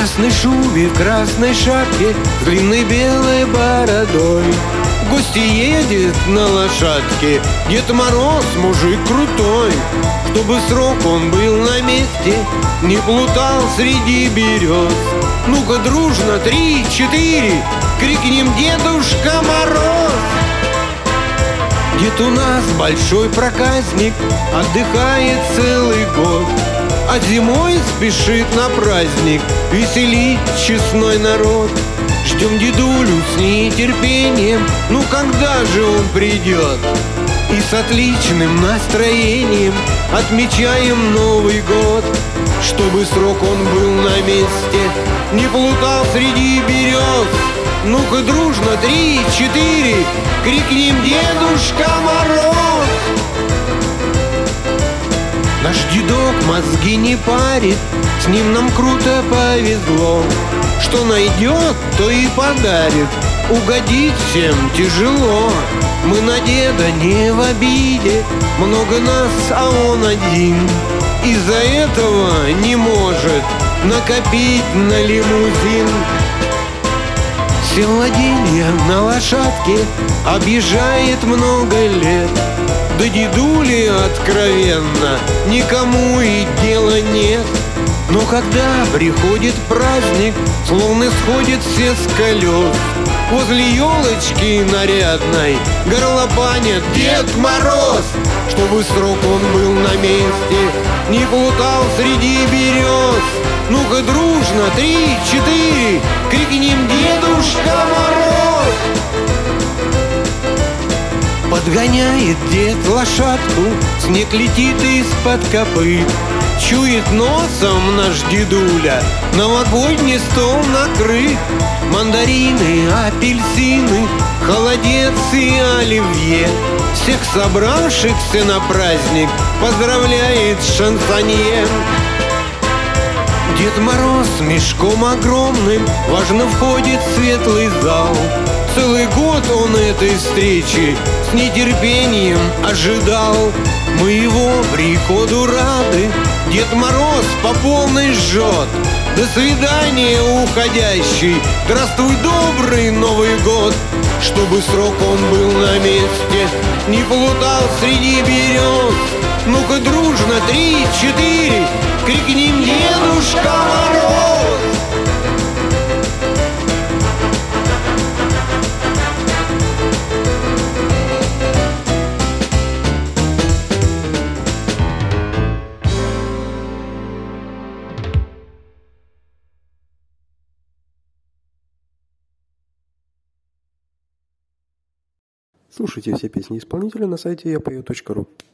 красной шубе, в красной шапке, с длинной белой бородой. В гости едет на лошадке Дед Мороз, мужик крутой. Чтобы срок он был на месте, не плутал среди берез. Ну-ка дружно, 3-4, крикнем: Дедушка Мороз! Дед у нас большой проказник, отдыхает целый год, а зимой спешит на праздник веселить честной народ. Ждем дедулю с нетерпением, ну когда же он придет? И с отличным настроением отмечаем Новый год. Чтобы срок он был на месте, не плутал среди берез. Ну-ка дружно, 3-4, крикнем: Дедушка Мороз! Наш дедок мозги не парит, с ним нам круто повезло. Что найдет, то и подарит, угодить всем тяжело. Мы на деда не в обиде, много нас, а он один. Из-за этого не может накопить на лимузин. Сел на лошадке, объезжает много лет. Да дедули откровенно никому и дела нет. Но когда приходит праздник, словно сходят все с колес, возле елочки нарядной горлопанит Дед Мороз. Чтобы срок он был на месте, не плутал среди берез. Ну-ка дружно, 3-4, крикнем: Дедушка Мороз! Подгоняет дед лошадку, снег летит из-под копыт. Чует носом наш дедуля, новогодний стол накрыт. Мандарины, апельсины, холодец и оливье. Всех собравшихся на праздник поздравляет шансонье. Дед Мороз с мешком огромным важно входит в светлый зал. Целый год он этой встречи с нетерпением ожидал. Мы его приходу рады, Дед Мороз по полной жжет. До свидания, уходящий, здравствуй, добрый Новый год. Чтобы срок он был на месте, не плутал среди берез. Ну-ка дружно, 3-4, крикнем: Дедушка Мороз! Слушайте все песни исполнителя на сайте yapою.ru.